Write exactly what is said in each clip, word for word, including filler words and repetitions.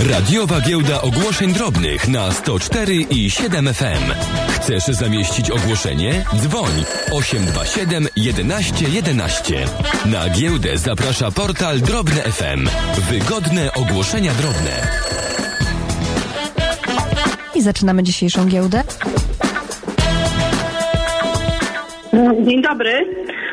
Radiowa Giełda Ogłoszeń Drobnych na sto cztery i siedem F M. Chcesz zamieścić ogłoszenie? Dzwoń osiem dwa siedem jedenaście jedenaście. Na giełdę zaprasza portal Drobne F M. Wygodne ogłoszenia drobne. I zaczynamy dzisiejszą giełdę. Dzień dobry.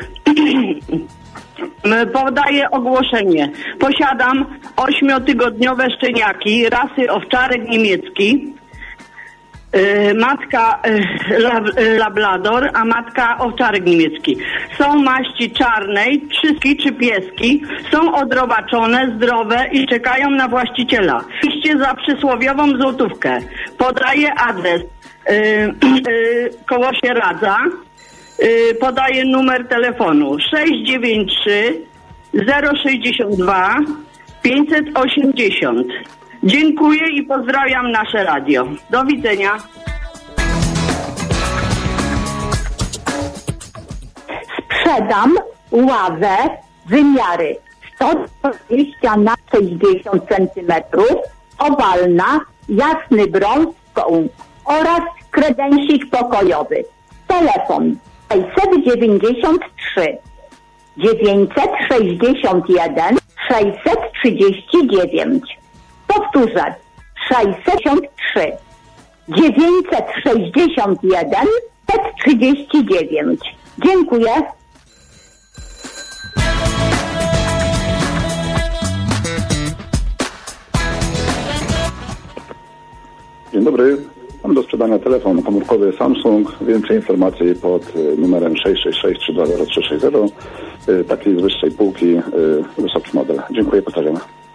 Podaję ogłoszenie. Posiadam ośmiotygodniowe szczeniaki rasy owczarek niemiecki. Yy, matka yy, lab, yy, labrador, a matka owczarek niemiecki. Są maści czarnej, trzyski czy pieski. Są odrobaczone, zdrowe i czekają na właściciela. Iście za przysłowiową złotówkę. Podaję adres yy, yy, koło Sieradza. Yy, podaję numer telefonu sześć dziewięć trzy zero sześć dwa pięćset osiemdziesiąt. Dziękuję i pozdrawiam nasze radio. Do widzenia. Sprzedam ławę wymiary sto dwadzieścia na sześćdziesiąt centymetrów, owalna, jasny brąz oraz kredensik pokojowy. Telefon sześćset dziewięćdziesiąt trzy dziewięćset sześćdziesiąt jeden sześćset trzydzieści dziewięć. Powtórzę. sześćset trzy dziewięćset sześćdziesiąt jeden sześćset trzydzieści dziewięć. Dziękuję. Dzień dobry. Mam do sprzedania telefon komórkowy Samsung. Więcej informacji pod numerem sześć sześć sześć trzy dwa zero trzy sześć zero. Taki z wyższej półki, wysoki model. Dziękuję, pozdrawiam.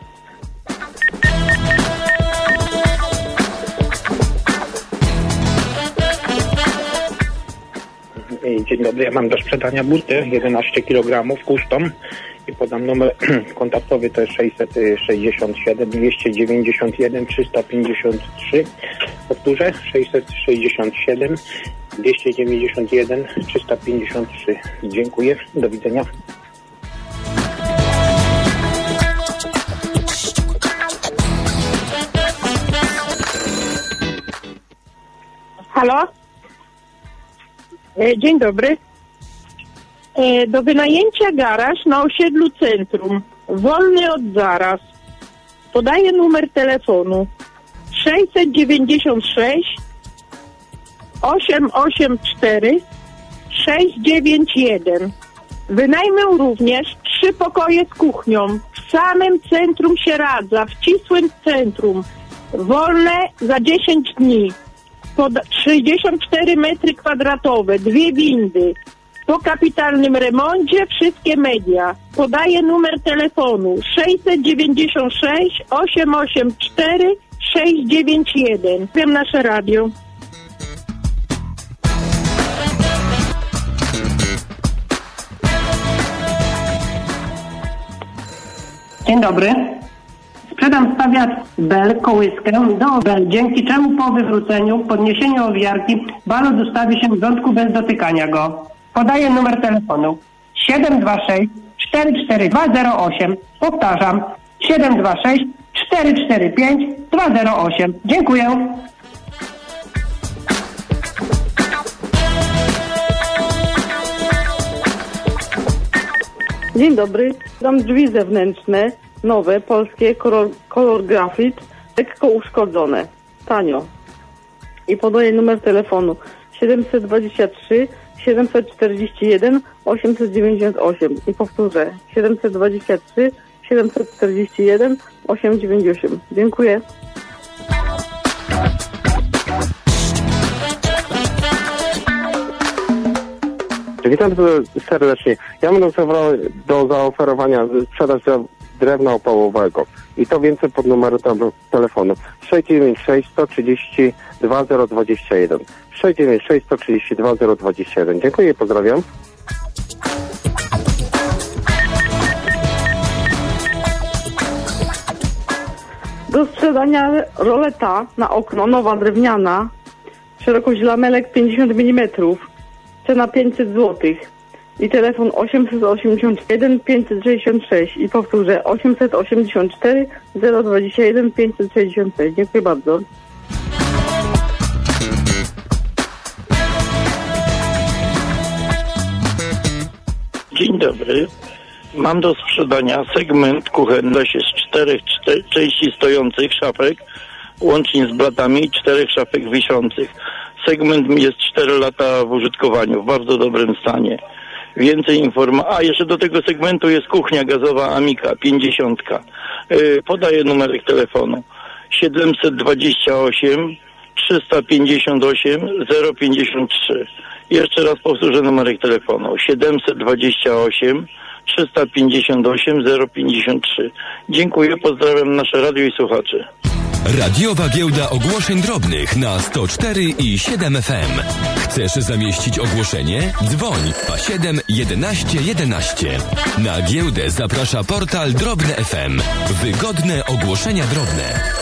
Dzień dobry, ja mam do sprzedania buty jedenaście kilogramów custom i podam numer kontaktowy, to jest sześćset sześćdziesiąt siedem dwieście dziewięćdziesiąt jeden trzysta pięćdziesiąt trzy. Powtórzę, sześćset sześćdziesiąt siedem dwieście dziewięćdziesiąt jeden trzysta pięćdziesiąt trzy. Dziękuję, do widzenia. Halo? Dzień dobry. Do wynajęcia garaż na osiedlu Centrum. Wolny od zaraz. Podaję numer telefonu sześćset dziewięćdziesiąt sześć osiemset osiemdziesiąt cztery sześć dziewięć jeden. Wynajmę również trzy pokoje z kuchnią w samym centrum Sieradza, w ścisłym centrum. Wolne za dziesięć dni. Pod sześćdziesiąt cztery metry kwadratowe, dwie windy. Po kapitalnym remoncie wszystkie media. Podaję numer telefonu sześćset dziewięćdziesiąt sześć osiemset osiemdziesiąt cztery sześć dziewięć jeden. Wiem nasze radio. Dzień dobry. Sprzedam spawiacz Bell, kołyskę do Bell, dzięki czemu po wywróceniu, podniesieniu owijarki balon dostawi się w rządku bez dotykania go. Podaję numer telefonu siedem dwa sześć cztery cztery dwa zero osiem. Powtarzam, siedem dwa sześć cztery cztery pięć dwa zero osiem. Dziękuję. Dzień dobry. Dam drzwi zewnętrzne, nowe, polskie, kolor, kolor grafit, lekko uszkodzone, tanio. I podaję numer telefonu siedemset dwadzieścia trzy siedemset czterdzieści jeden osiemset dziewięćdziesiąt osiem. I powtórzę, siedemset dwadzieścia trzy siedemset czterdzieści jeden osiemset dziewięćdziesiąt osiem. Dziękuję. Witam serdecznie. Ja będę do zaoferowania sprzedaż drewna opałowego i to więcej pod numerem telefonu sześć dziewięć sześć sto trzydzieści dwa zero dwadzieścia jeden. sześć dziewięć sześć sto trzydzieści dwa zero dwadzieścia jeden. Dziękuję i pozdrawiam. Do sprzedania roleta na okno, nowa drewniana, szerokość lamelek pięćdziesiąt milimetrów, cena pięćset złotych. i telefon osiemset osiemdziesiąt jeden pięćset sześćdziesiąt sześć i powtórzę osiemset osiemdziesiąt cztery zero dwadzieścia jeden pięćset sześćdziesiąt sześć. Dziękuję bardzo. Dzień dobry. Mam do sprzedania segment kuchenny z czterech czter- części stojących szafek, łącznie z blatami i czterech szafek wiszących. Segment jest cztery lata w użytkowaniu, w bardzo dobrym stanie. Więcej informacji. A, jeszcze do tego segmentu jest kuchnia gazowa Amika, pięćdziesiątka. Yy, podaję numerek telefonu. siedemset dwadzieścia osiem trzysta pięćdziesiąt osiem zero pięćdziesiąt trzy. Jeszcze raz powtórzę numerek telefonu. siedemset dwadzieścia osiem trzysta pięćdziesiąt osiem zero pięćdziesiąt trzy. Dziękuję, pozdrawiam nasze radio i słuchaczy. Radiowa Giełda Ogłoszeń Drobnych na sto cztery i siedem F M. Chcesz zamieścić ogłoszenie? Dzwoń siedem jedenaście jedenaście. Na giełdę zaprasza portal Drobne F M. Wygodne ogłoszenia drobne.